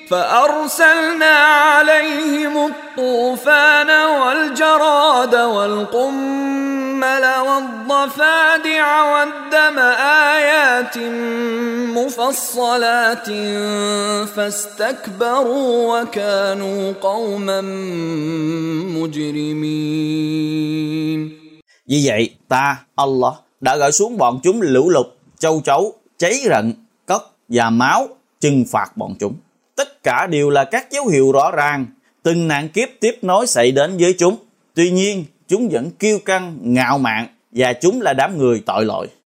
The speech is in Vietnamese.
فأرسلنا عليهم الطوفان والجراد والقمل والضفادع والدم آيات مفصلات فاستكبروا وكانوا قوما مجرمين. Vì vậy ta, Allah, đã gửi xuống bọn chúng lũ lụt, châu chấu, cháy rận, cốc và máu, trừng phạt bọn chúng. Tất cả đều là các dấu hiệu rõ ràng, từng nạn kiếp tiếp nối xảy đến với chúng. Tuy nhiên, chúng vẫn kiêu căng, ngạo mạn và chúng là đám người tội lỗi.